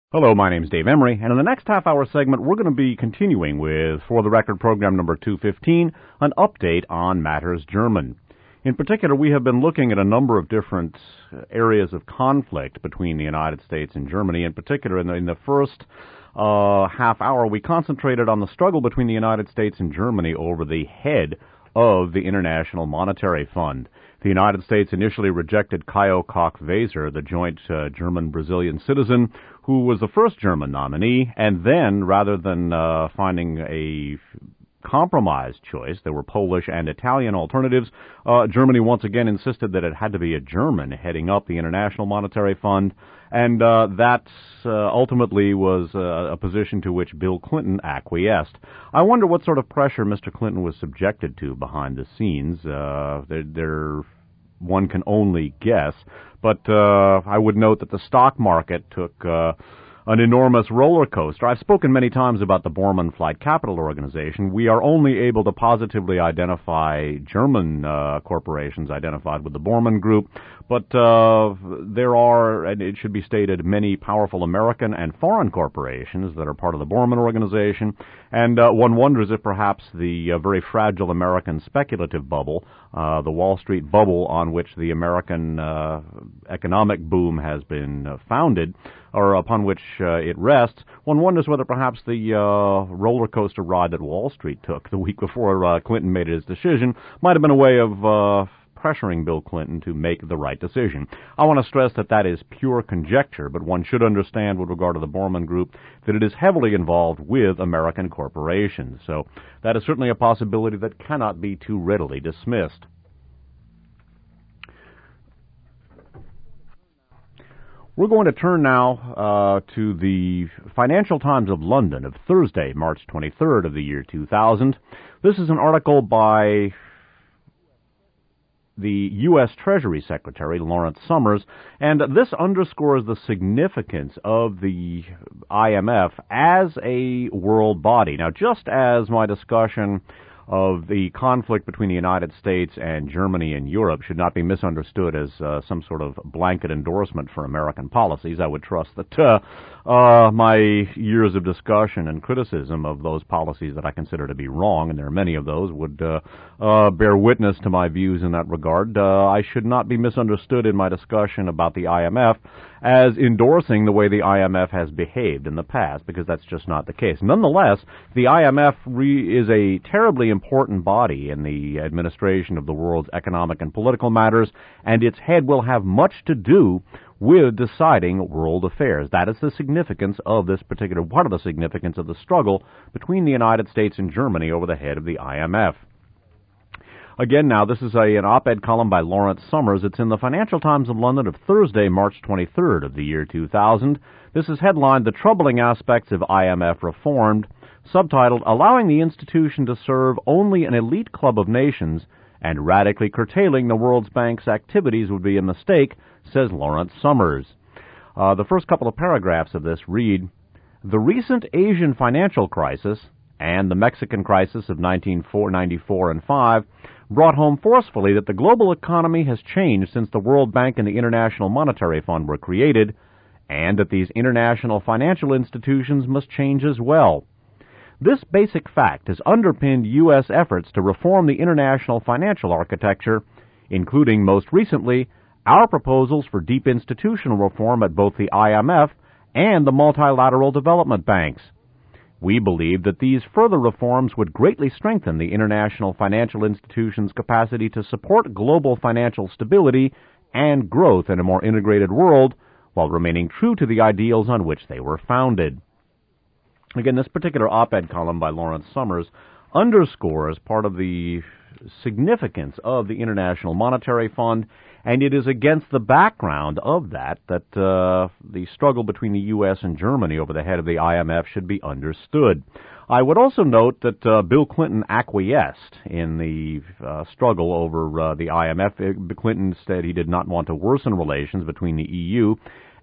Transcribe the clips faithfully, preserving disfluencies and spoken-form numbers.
Hello, my name's Dave Emery, and in the next half-hour segment, we're going to be continuing with For the Record program number two fifteen, an update on matters German. In particular, we have been looking at a number of different areas of conflict between the United States and Germany. In particular, in the, in the first uh, half hour, we concentrated on the struggle between the United States and Germany over the head of the International Monetary Fund. The United States initially rejected Caio Koch-Weser, the joint uh, German-Brazilian citizen, who was the first German nominee, and then, rather than uh, finding a compromise choice, there were Polish and Italian alternatives, uh, Germany once again insisted that it had to be a German heading up the International Monetary Fund, and uh, that uh, ultimately was uh, a position to which Bill Clinton acquiesced. I wonder what sort of pressure Mister Clinton was subjected to behind the scenes. Uh, there, there, one can only guess, but uh, I would note that the stock market took uh, an enormous roller coaster. I've spoken many times about the Bormann Flight Capital Organization. We are only able to positively identify German uh, corporations identified with the Bormann Group, but uh, there are, and it should be stated, many powerful American and foreign corporations that are part of the Bormann Organization, and uh, one wonders if perhaps the uh, very fragile American speculative bubble, uh, the Wall Street bubble on which the American uh, economic boom has been uh, founded, or upon which uh, it rests, one wonders whether perhaps the uh, roller coaster ride that Wall Street took the week before uh, Clinton made his decision might have been a way of uh, pressuring Bill Clinton to make the right decision. I want to stress that that is pure conjecture, but one should understand with regard to the Bormann Group that it is heavily involved with American corporations. So that is certainly a possibility that cannot be too readily dismissed. We're going to turn now uh, to the Financial Times of London of Thursday, March twenty-third of the year two thousand. This is an article by the U S Treasury Secretary, Lawrence Summers, and this underscores the significance of the I M F as a world body. Now, just as my discussion of the conflict between the United States and Germany and Europe should not be misunderstood as uh, some sort of blanket endorsement for American policies, I would trust that uh, uh, my years of discussion and criticism of those policies that I consider to be wrong, and there are many of those, would uh, uh, bear witness to my views in that regard. Uh, I should not be misunderstood in my discussion about the I M F as endorsing the way the I M F has behaved in the past, because that's just not the case. Nonetheless, the I M F re- is a terribly important body in the administration of the world's economic and political matters, and its head will have much to do with deciding world affairs. That is the significance of this particular, part of the significance of the struggle between the United States and Germany over the head of the I M F. Again, now, this is a, an op-ed column by Lawrence Summers. It's in the Financial Times of London of Thursday, March twenty-third of the year two thousand. This is headlined, The Troubling Aspects of I M F Reformed, subtitled, Allowing the Institution to Serve Only an Elite Club of Nations and Radically Curtailing the World Bank's Activities Would Be a Mistake, says Lawrence Summers. Uh, the first couple of paragraphs of this read, The recent Asian financial crisis and the Mexican crisis of nineteen ninety-four and five brought home forcefully that the global economy has changed since the World Bank and the International Monetary Fund were created, and that these international financial institutions must change as well. This basic fact has underpinned U S efforts to reform the international financial architecture, including, most recently, our proposals for deep institutional reform at both the I M F and the multilateral development banks. We believe that these further reforms would greatly strengthen the international financial institutions' capacity to support global financial stability and growth in a more integrated world, while remaining true to the ideals on which they were founded. Again, this particular op-ed column by Lawrence Summers underscores part of the significance of the International Monetary Fund, and it is against the background of that that uh, the struggle between the U S and Germany over the head of the I M F should be understood. I would also note that uh, Bill Clinton acquiesced in the uh, struggle over uh, the I M F. Clinton said he did not want to worsen relations between the E U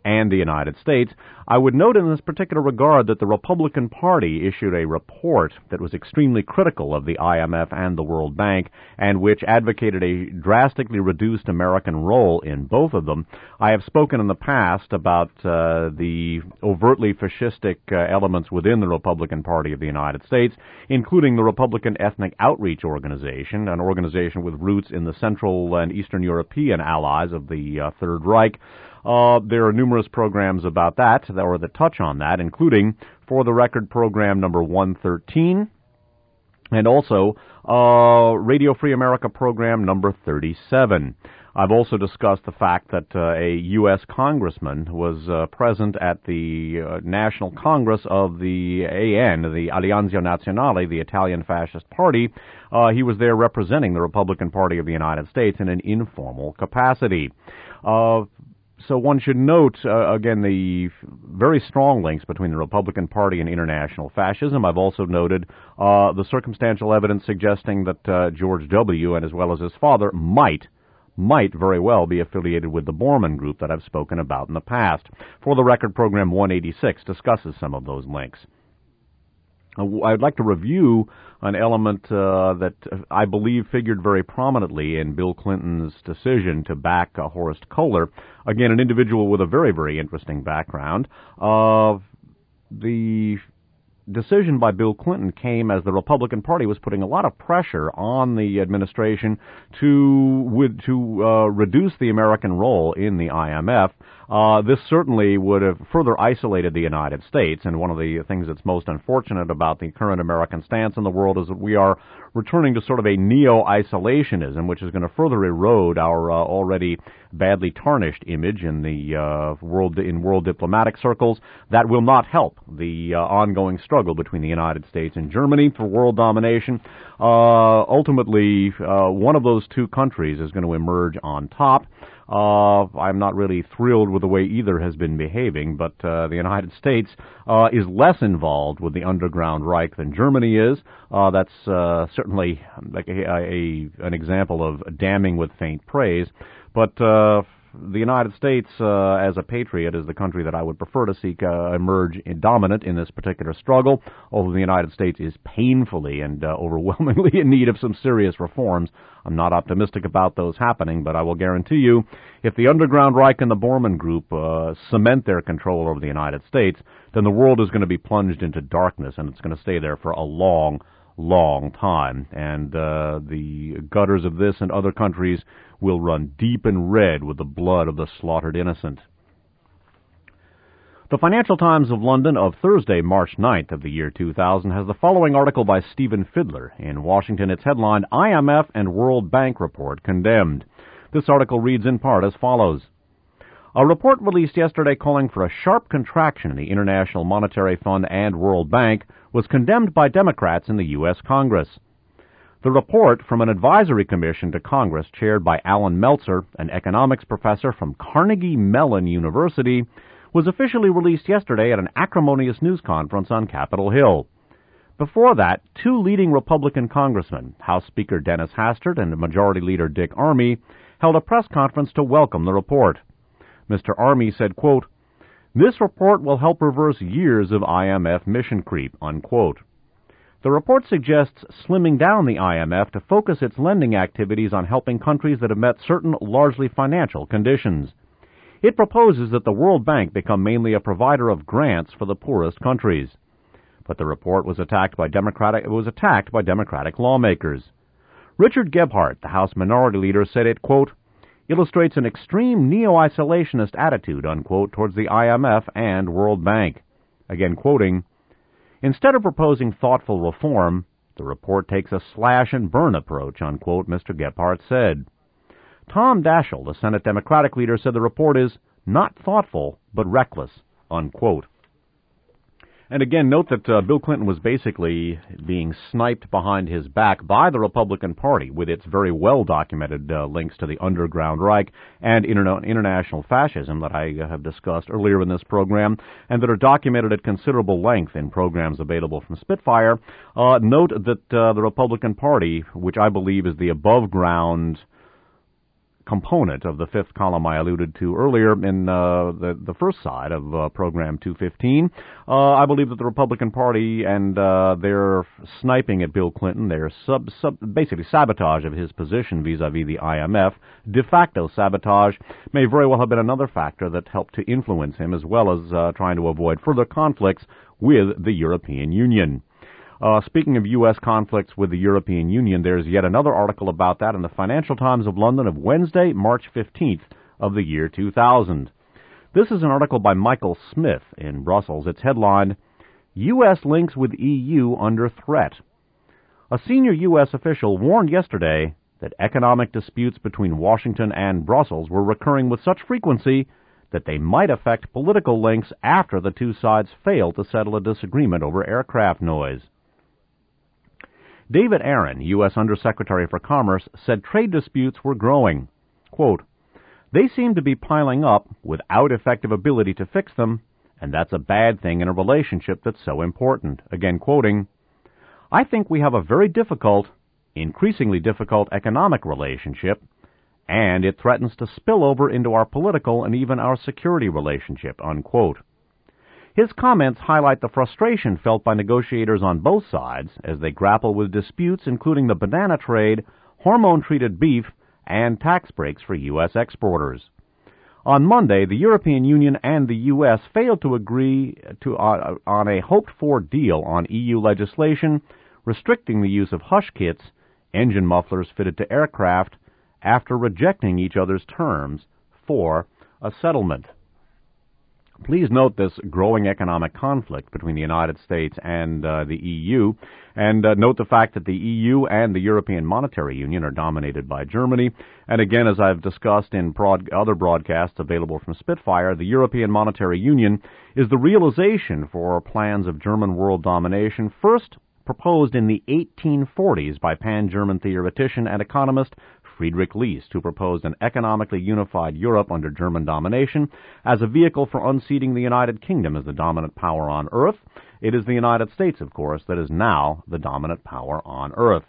and the United States. I would note in this particular regard that the Republican Party issued a report that was extremely critical of the I M F and the World Bank, and which advocated a drastically reduced American role in both of them. I have spoken in the past about uh, the overtly fascistic uh, elements within the Republican Party of the United States, including the Republican Ethnic Outreach Organization, an organization with roots in the Central and Eastern European allies of the uh, Third Reich. Uh, there are numerous programs about that, or that touch on that, including, for the record, program number one thirteen, and also uh, Radio Free America program number thirty-seven. I've also discussed the fact that uh, a U S congressman was uh, present at the uh, National Congress of the A N, the Alleanza Nazionale, the Italian Fascist Party. Uh, he was there representing the Republican Party of the United States in an informal capacity. Uh, So one should note, uh, again, the very strong links between the Republican Party and international fascism. I've also noted uh, the circumstantial evidence suggesting that uh, George W., and as well as his father, might, might very well be affiliated with the Bormann Group that I've spoken about in the past. For the record, program one eighty-six discusses some of those links. I'd like to review an element uh, that I believe figured very prominently in Bill Clinton's decision to back uh, Horst Kohler. Again, an individual with a very, very interesting background. Uh, the decision by Bill Clinton came as the Republican Party was putting a lot of pressure on the administration to with, to uh, reduce the American role in the I M F. Uh, this certainly would have further isolated the United States, and one of the things that's most unfortunate about the current American stance in the world is that we are returning to sort of a neo-isolationism, which is going to further erode our uh, already badly tarnished image in the uh, world in world diplomatic circles. That will not help the uh, ongoing struggle between the United States and Germany for world domination. Uh, ultimately, uh, one of those two countries is going to emerge on top. Uh, I'm not really thrilled with the way either has been behaving, but uh, the United States uh, is less involved with the underground Reich than Germany is. Uh, that's uh, certainly like a, a, an example of damning with faint praise. But uh, the United States, uh, as a patriot, is the country that I would prefer to see uh, emerge in dominant in this particular struggle, although the United States is painfully and uh, overwhelmingly in need of some serious reforms. I'm not optimistic about those happening, but I will guarantee you, if the underground Reich and the Bormann Group uh, cement their control over the United States, then the world is going to be plunged into darkness, and it's going to stay there for a long, long time. And uh, the gutters of this and other countries will run deep and red with the blood of the slaughtered innocent. The Financial Times of London of Thursday, March ninth of the year two thousand has the following article by Stephen Fiddler. In Washington, it's headlined, I M F and World Bank Report Condemned. This article reads in part as follows. A report released yesterday calling for a sharp contraction in the International Monetary Fund and World Bank was condemned by Democrats in the U S Congress. The report from an advisory commission to Congress chaired by Alan Meltzer, an economics professor from Carnegie Mellon University, was officially released yesterday at an acrimonious news conference on Capitol Hill. Before that, two leading Republican congressmen, House Speaker Dennis Hastert and Majority Leader Dick Armey, held a press conference to welcome the report. Mister Armey said, quote, "This report will help reverse years of I M F mission creep," unquote. The report suggests slimming down the I M F to focus its lending activities on helping countries that have met certain largely financial conditions. It proposes that the World Bank become mainly a provider of grants for the poorest countries. But the report was attacked by Democratic it was attacked by Democratic lawmakers. Richard Gebhardt, the House Minority Leader, said it, quote, "illustrates an extreme neo-isolationist attitude," unquote, towards the I M F and World Bank. Again quoting, "Instead of proposing thoughtful reform, the report takes a slash-and-burn approach," unquote, Mister Gebhardt said. Tom Daschle, the Senate Democratic leader, said the report is not thoughtful, but reckless, unquote. And again, note that uh, Bill Clinton was basically being sniped behind his back by the Republican Party with its very well-documented uh, links to the underground Reich and interna- international fascism that I uh, have discussed earlier in this program and that are documented at considerable length in programs available from Spitfire. Uh, note that uh, the Republican Party, which I believe is the above-ground component of the fifth column I alluded to earlier in uh, the, the first side of uh, Program two fifteen. Uh, I believe that the Republican Party and uh, their sniping at Bill Clinton, their sub, sub, basically sabotage of his position vis-a-vis the I M F, de facto sabotage, may very well have been another factor that helped to influence him, as well as uh, trying to avoid further conflicts with the European Union. Uh, speaking of U S conflicts with the European Union, there's yet another article about that in the Financial Times of London of Wednesday, March fifteenth of the year two thousand. This is an article by Michael Smith in Brussels. It's headlined, U S links with E U under threat. A senior U S official warned yesterday that economic disputes between Washington and Brussels were recurring with such frequency that they might affect political links after the two sides failed to settle a disagreement over aircraft noise. David Aaron, U S Undersecretary for Commerce, said trade disputes were growing. Quote, they seem to be piling up without effective ability to fix them, and that's a bad thing in a relationship that's so important. Again quoting, I think we have a very difficult, increasingly difficult economic relationship, and it threatens to spill over into our political and even our security relationship, unquote. His comments highlight the frustration felt by negotiators on both sides as they grapple with disputes including the banana trade, hormone-treated beef, and tax breaks for U S exporters. On Monday, the European Union and the U S failed to agree to, uh, on a hoped-for deal on E U legislation restricting the use of hush kits, engine mufflers fitted to aircraft, after rejecting each other's terms for a settlement. Please note this growing economic conflict between the United States and uh, the E U, and uh, note the fact that the E U and the European Monetary Union are dominated by Germany. And again, as I've discussed in broad- other broadcasts available from Spitfire, the European Monetary Union is the realization for plans of German world domination, first proposed in the eighteen forties by pan-German theoretician and economist Friedrich List, who proposed an economically unified Europe under German domination as a vehicle for unseating the United Kingdom as the dominant power on Earth. It is the United States, of course, that is now the dominant power on Earth.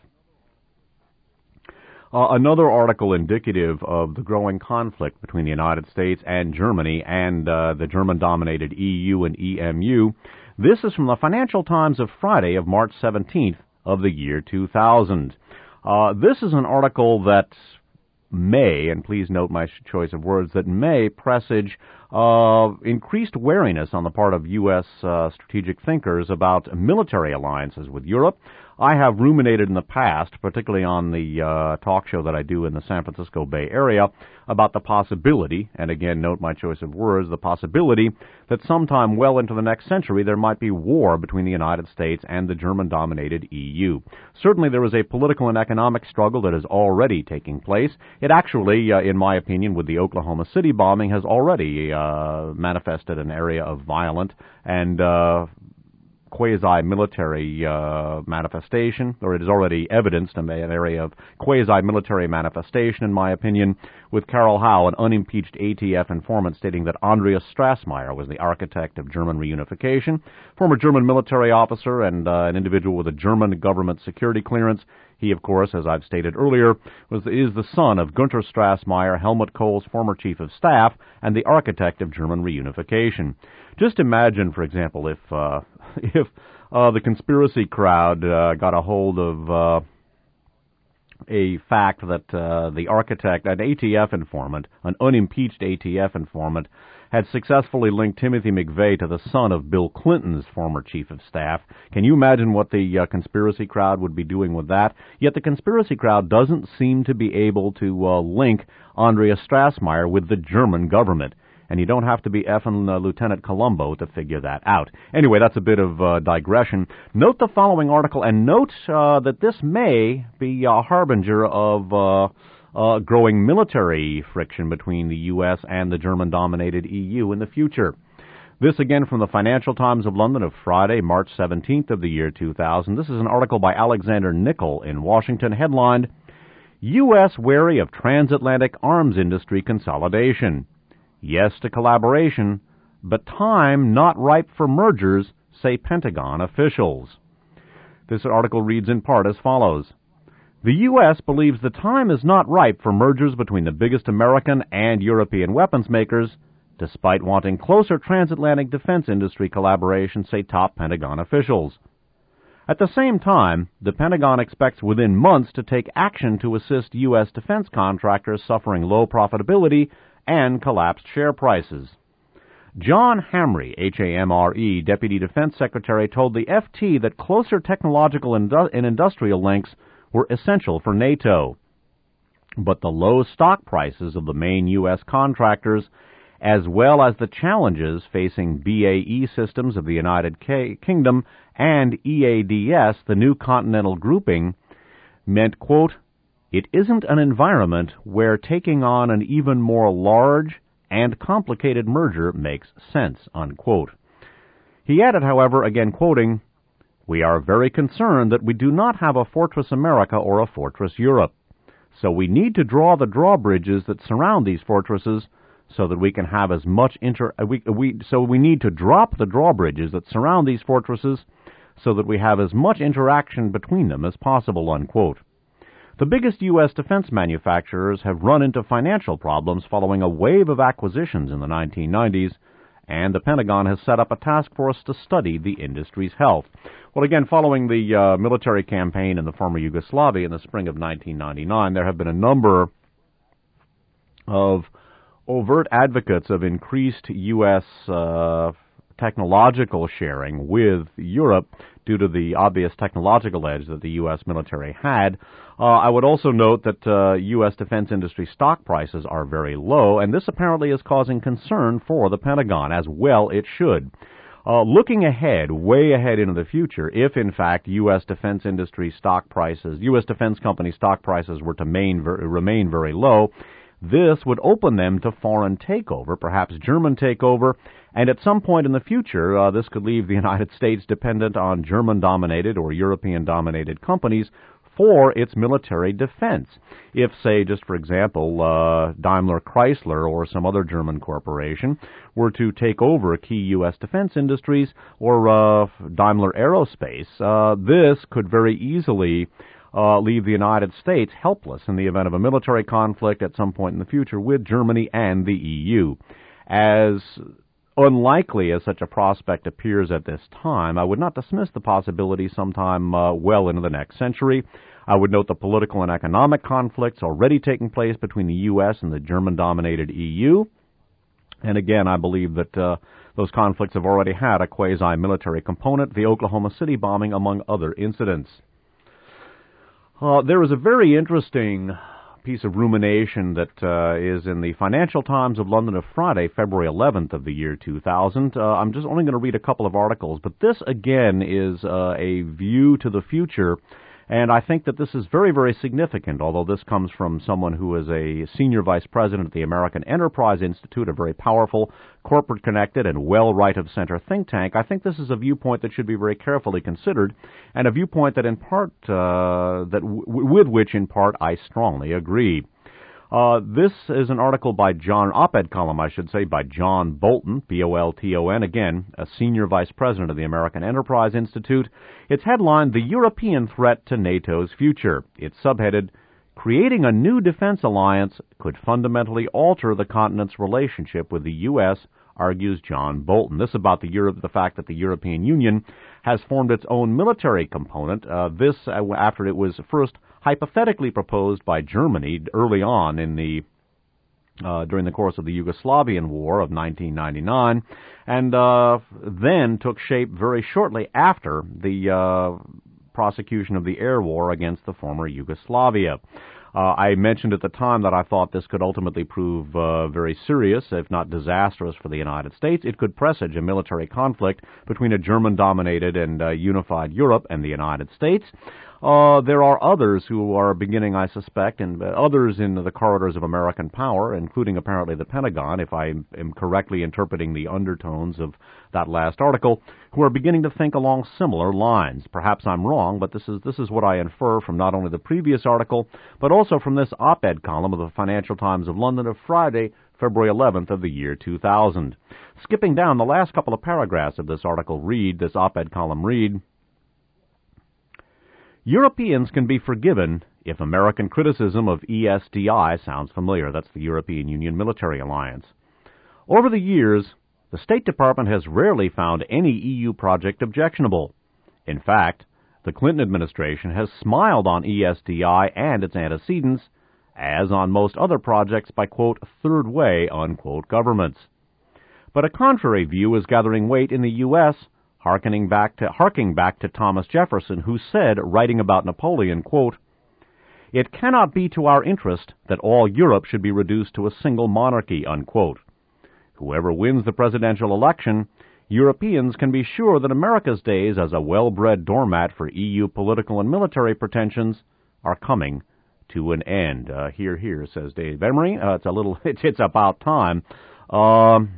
Uh, another article indicative of the growing conflict between the United States and Germany and uh, the German-dominated E U and E M U. This is from the Financial Times of Friday of March seventeenth of the year two thousand. Uh, this is an article that may, and please note my choice of words, that may presage uh, increased wariness on the part of U S uh, strategic thinkers about military alliances with Europe. I have ruminated in the past, particularly on the uh, talk show that I do in the San Francisco Bay Area, about the possibility, and again note my choice of words, the possibility that sometime well into the next century there might be war between the United States and the German-dominated E U. Certainly there is a political and economic struggle that is already taking place. It actually, uh, in my opinion, with the Oklahoma City bombing, has already uh, manifested an area of violent and uh quasi-military uh, manifestation, or it is already evidenced an area of quasi-military manifestation, in my opinion, with Carol Howe, an unimpeached A T F informant, stating that Andreas Strassmeyer was the architect of German reunification. Former German military officer and uh, an individual with a German government security clearance. He, of course, as I've stated earlier, was is the son of Günther Strassmeyer, Helmut Kohl's former chief of staff, and the architect of German reunification. Just imagine, for example, if uh, if uh, the conspiracy crowd uh, got a hold of uh, a fact that uh, the architect, an A T F informant, an unimpeached A T F informant, had successfully linked Timothy McVeigh to the son of Bill Clinton's former chief of staff. Can you imagine what the uh, conspiracy crowd would be doing with that? Yet the conspiracy crowd doesn't seem to be able to uh, link Andreas Strassmeyer with the German government. And you don't have to be effing uh, Lieutenant Columbo to figure that out. Anyway, that's a bit of uh, digression. Note the following article, and note uh, that this may be a harbinger of uh, uh, growing military friction between the U S and the German-dominated E U in the future. This again from the Financial Times of London of Friday, March seventeenth of the year two thousand. This is an article by Alexander Nickel in Washington, headlined, U S wary of transatlantic arms industry consolidation. Yes to collaboration, but time not ripe for mergers, say Pentagon officials. This article reads in part as follows. The U S believes the time is not ripe for mergers between the biggest American and European weapons makers, despite wanting closer transatlantic defense industry collaboration, say top Pentagon officials. At the same time, the Pentagon expects within months to take action to assist U S defense contractors suffering low profitability and collapsed share prices. John Hamre, H A M R E, Deputy Defense Secretary, told the F T that closer technological and industrial links were essential for NATO. But the low stock prices of the main U S contractors, as well as the challenges facing B A E Systems of the United Kingdom and E A D S, the new continental grouping, meant, quote, "It isn't an environment where taking on an even more large and complicated merger makes sense," unquote. He added, however, again quoting, "We are very concerned that we do not have a Fortress America or a Fortress Europe. So we need to draw the drawbridges that surround these fortresses so that we can have as much inter... We, we, so we need to drop the drawbridges that surround these fortresses so that we have as much interaction between them as possible," unquote. The biggest U S defense manufacturers have run into financial problems following a wave of acquisitions in the nineteen nineties, and the Pentagon has set up a task force to study the industry's health. Well, again, following the uh, military campaign in the former Yugoslavia in the spring of nineteen ninety-nine, there have been a number of overt advocates of increased U S uh, technological sharing with Europe due to the obvious technological edge that the U S military had. Uh, I would also note that uh, U S defense industry stock prices are very low, and this apparently is causing concern for the Pentagon, as well it should. Uh, looking ahead, way ahead into the future, if in fact U S defense industry stock prices, U S defense company stock prices were to main, ver, remain very low, this would open them to foreign takeover, perhaps German takeover, and at some point in the future, uh, this could leave the United States dependent on German-dominated or European-dominated companies for its military defense. If, say, just for example, uh, Daimler Chrysler or some other German corporation were to take over key U S defense industries, or uh, Daimler Aerospace, uh, this could very easily Uh, leave the United States helpless in the event of a military conflict at some point in the future with Germany and the E U. As unlikely as such a prospect appears at this time, I would not dismiss the possibility sometime uh, well into the next century. I would note the political and economic conflicts already taking place between the U S and the German-dominated E U. And again, I believe that uh, those conflicts have already had a quasi-military component, the Oklahoma City bombing, among other incidents. Uh, there is a very interesting piece of rumination that uh, is in the Financial Times of London of Friday, February eleventh of the year two thousand. Uh, I'm just only going to read a couple of articles, but this, again, is uh, a view to the future, and I think that this is very, very significant, although this comes from someone who is a senior vice president at the American Enterprise Institute, a very powerful, corporate-connected, and well right-of-center think tank. I think this is a viewpoint that should be very carefully considered, and a viewpoint that in part, uh, that w- with which in part I strongly agree. Uh, this is an article by John, op-ed column, I should say, by John Bolton, B O L T O N, again, a senior vice president of the American Enterprise Institute. It's headlined, "The European Threat to NATO's Future." It's subheaded, "Creating a New Defense Alliance Could Fundamentally Alter the Continent's Relationship with the U S, argues John Bolton." This about the, Euro- the fact that the European Union has formed its own military component. Uh, this uh, after it was first hypothetically proposed by Germany early on in the uh, during the course of the Yugoslavian War of nineteen ninety-nine, and uh, then took shape very shortly after the uh, prosecution of the air war against the former Yugoslavia. Uh, I mentioned at the time that I thought this could ultimately prove uh, very serious, if not disastrous, for the United States. It could presage a military conflict between a German-dominated and uh, unified Europe and the United States. Uh, there are others who are beginning, I suspect, and uh, others in the corridors of American power, including apparently the Pentagon, if I am correctly interpreting the undertones of that last article, who are beginning to think along similar lines. Perhaps I'm wrong, but this is this is what I infer from not only the previous article, but also from this op-ed column of the Financial Times of London of Friday, February eleventh of the year two thousand. Skipping down, the last couple of paragraphs of this article read, this op-ed column read, "Europeans can be forgiven if American criticism of E S D I sounds familiar. That's the European Union Military Alliance. Over the years, the State Department has rarely found any E U project objectionable. In fact, the Clinton administration has smiled on E S D I and its antecedents, as on most other projects by, quote, third way, unquote, governments. But a contrary view is gathering weight in the U S, harkening back to, harking back to Thomas Jefferson, who said, writing about Napoleon, quote, "It cannot be to our interest that all Europe should be reduced to a single monarchy," unquote. Whoever wins the presidential election, Europeans can be sure that America's days as a well-bred doormat for E U political and military pretensions are coming to an end. Uh, here, here, says Dave Emery. Uh, it's a little, it's, it's about time. Um...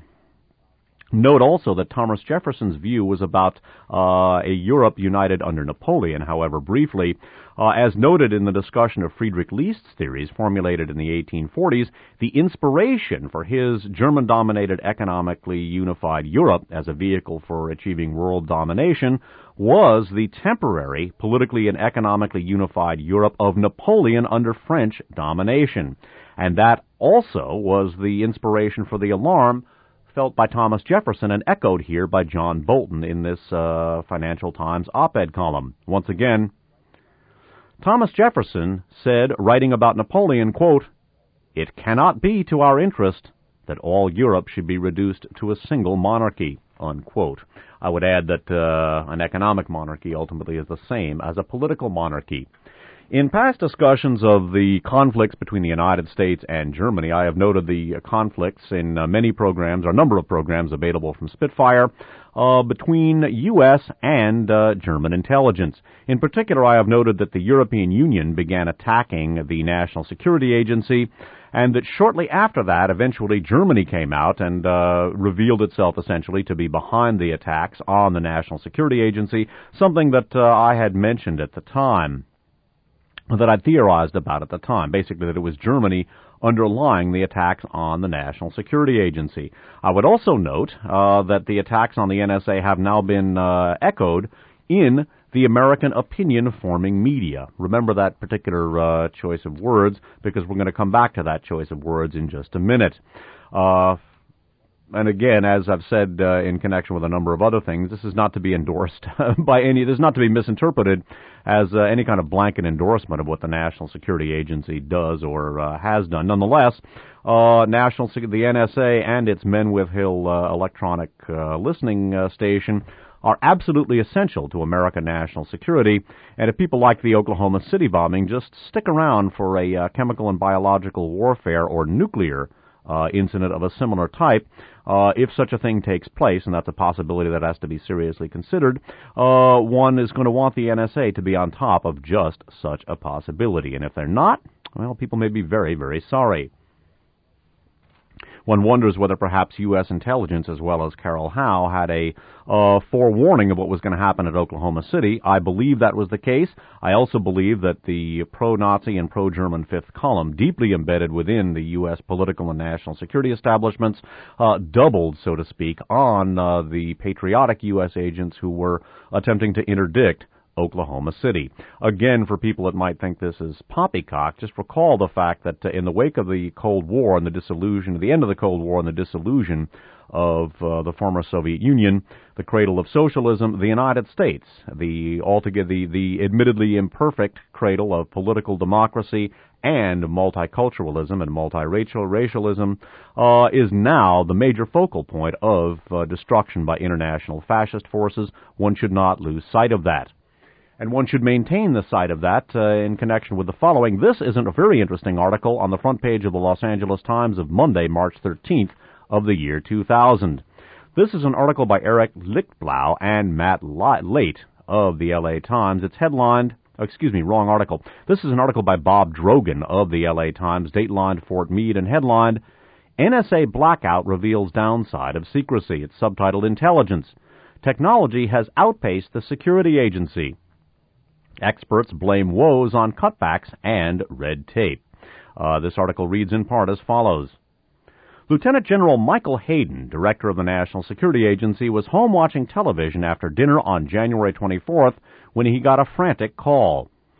Note also that Thomas Jefferson's view was about uh, a Europe united under Napoleon. However, briefly, uh, as noted in the discussion of Friedrich List's theories formulated in the eighteen forties, the inspiration for his German-dominated economically unified Europe as a vehicle for achieving world domination was the temporary, politically and economically unified Europe of Napoleon under French domination. And that also was the inspiration for the alarm felt by Thomas Jefferson and echoed here by John Bolton in this uh, Financial Times op-ed column. Once again, Thomas Jefferson said, writing about Napoleon, quote, "It cannot be to our interest that all Europe should be reduced to a single monarchy," unquote. I would add that uh, an economic monarchy ultimately is the same as a political monarchy. In past discussions of the conflicts between the United States and Germany, I have noted the conflicts in uh, many programs, or a number of programs available from Spitfire, uh, between U S and uh, German intelligence. In particular, I have noted that the European Union began attacking the National Security Agency, and that shortly after that, eventually Germany came out and uh, revealed itself essentially to be behind the attacks on the National Security Agency, something that uh, I had mentioned at the time, that I theorized about at the time, basically that it was Germany underlying the attacks on the National Security Agency. I would also note uh, that the attacks on the N S A have now been uh, echoed in the American opinion-forming media. Remember that particular uh, choice of words, because we're going to come back to that choice of words in just a minute. Uh, And again, as I've said uh, in connection with a number of other things, this is not to be endorsed by any, this is not to be misinterpreted as uh, any kind of blanket endorsement of what the National Security Agency does or uh, has done. Nonetheless, uh, National the N S A and its Menwith Hill uh, electronic uh, listening uh, station are absolutely essential to American national security. And if people like the Oklahoma City bombing, just stick around for a uh, chemical and biological warfare or nuclear Uh, incident of a similar type, uh, if such a thing takes place, and that's a possibility that has to be seriously considered, uh, one is going to want the N S A to be on top of just such a possibility. And if they're not, well, people may be very, very sorry. One wonders whether perhaps U S intelligence, as well as Carol Howe, had a uh, forewarning of what was going to happen at Oklahoma City. I believe that was the case. I also believe that the pro-Nazi and pro-German fifth column, deeply embedded within the U S political and national security establishments, uh, doubled, so to speak, on uh, the patriotic U S agents who were attempting to interdict Oklahoma City. Again, for people that might think this is poppycock, just recall the fact that uh, in the wake of the Cold War and the dissolution, the end of the Cold War and the dissolution of uh, the former Soviet Union, the cradle of socialism, the United States, the altogether the, the admittedly imperfect cradle of political democracy and multiculturalism and multiracialism, uh, is now the major focal point of uh, destruction by international fascist forces. One should not lose sight of that. And one should maintain the sight of that uh, in connection with the following. This is a very interesting article on the front page of the Los Angeles Times of Monday, March thirteenth of the year two thousand. This is an article by Eric Lichtblau and Matt Late of the L A Times. It's headlined, oh, excuse me, wrong article. This is an article by Bob Drogan of the L A Times, datelined Fort Meade, and headlined, N S A Blackout Reveals Downside of Secrecy. It's subtitled Intelligence. Technology has outpaced the security agency. Experts blame woes on cutbacks and red tape. Uh, this article reads in part as follows. Lieutenant General Michael Hayden, director of the National Security Agency, was home watching television after dinner on January twenty-fourth when he got a frantic call.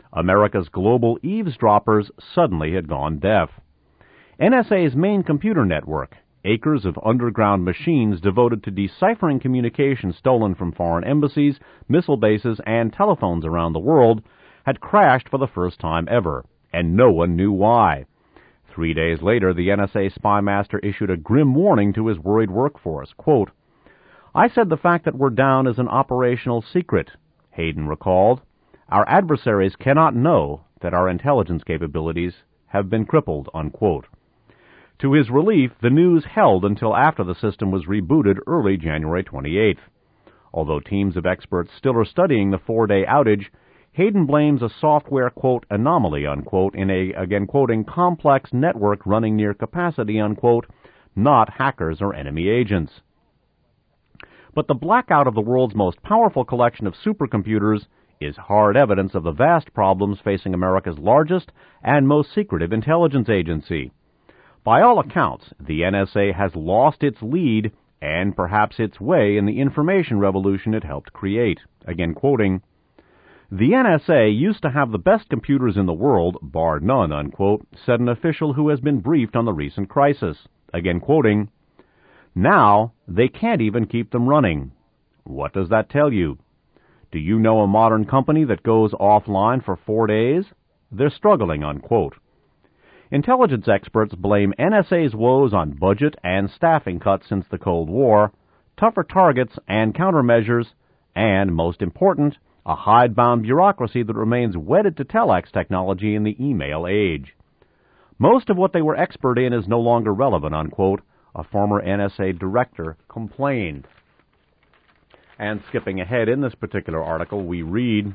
America's global eavesdroppers suddenly had gone deaf. N S A's main computer network, acres of underground machines devoted to deciphering communications stolen from foreign embassies, missile bases, and telephones around the world, had crashed for the first time ever, and no one knew why. Three days later, the N S A spy master issued a grim warning to his worried workforce. Quote, "I said the fact that we're down is an operational secret," Hayden recalled. "Our adversaries cannot know that our intelligence capabilities have been crippled," unquote. To his relief, the news held until after the system was rebooted early January twenty-eighth. Although teams of experts still are studying the four-day outage, Hayden blames a software, quote, anomaly, unquote, in a, again quoting, complex network running near capacity, unquote, not hackers or enemy agents. But the blackout of the world's most powerful collection of supercomputers is hard evidence of the vast problems facing America's largest and most secretive intelligence agency. By all accounts, the N S A has lost its lead and perhaps its way in the information revolution it helped create. Again quoting, "The N S A used to have the best computers in the world, bar none," unquote, said an official who has been briefed on the recent crisis. Again quoting, "Now they can't even keep them running." What does that tell you? Do you know a modern company that goes offline for four days? They're struggling, unquote. Intelligence experts blame N S A's woes on budget and staffing cuts since the Cold War, tougher targets and countermeasures, and, most important, a hidebound bureaucracy that remains wedded to telex technology in the email age. Most of what they were expert in is no longer relevant, unquote, a former N S A director complained. And skipping ahead in this particular article, we read,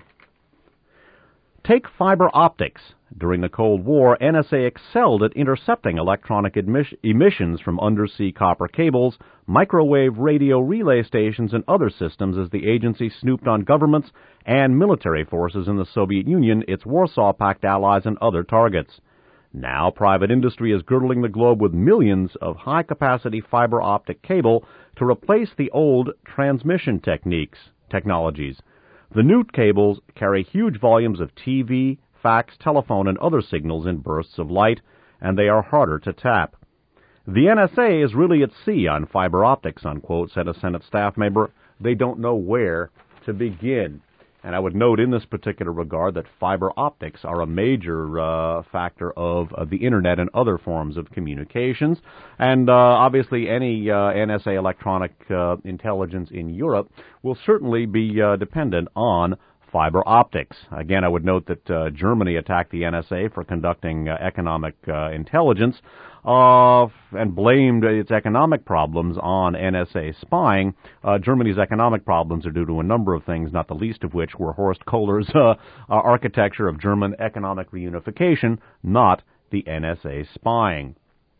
"Take fiber optics. During the Cold War, N S A excelled at intercepting electronic emis- emissions from undersea copper cables, microwave radio relay stations, and other systems as the agency snooped on governments and military forces in the Soviet Union, its Warsaw Pact allies, and other targets. Now private industry is girdling the globe with millions of high-capacity fiber optic cable to replace the old transmission techniques, technologies. The new cables carry huge volumes of T V, fax, telephone, and other signals in bursts of light, and they are harder to tap. The N S A is really at sea on fiber optics," unquote, said a Senate staff member. They don't know where to begin. And I would note in this particular regard that fiber optics are a major uh, factor of, of the Internet and other forms of communications. And uh, obviously any uh, N S A electronic uh, intelligence in Europe will certainly be uh, dependent on fiber optics. Again, I would note that uh, Germany attacked the N S A for conducting uh, economic uh, intelligence uh, and blamed its economic problems on N S A spying. Uh, Germany's economic problems are due to a number of things, not the least of which were Horst Kohler's uh, uh, architecture of German economic reunification, not the N S A spying.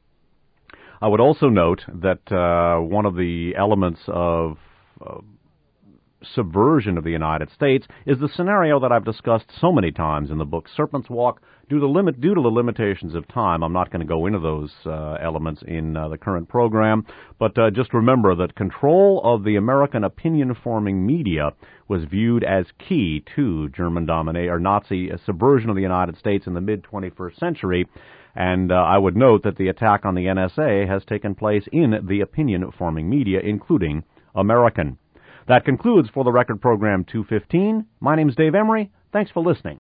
I would also note that uh, one of the elements of uh, subversion of the United States is the scenario that I've discussed so many times in the book Serpent's Walk. Due to, limit, due to the limitations of time, I'm not going to go into those uh, elements in uh, the current program, but uh, just remember that control of the American opinion-forming media was viewed as key to German domination or Nazi subversion of the United States in the mid-twenty-first century. And uh, I would note that the attack on the N S A has taken place in the opinion-forming media, including American. That concludes For the Record program two fifteen. My name's Dave Emery. Thanks for listening.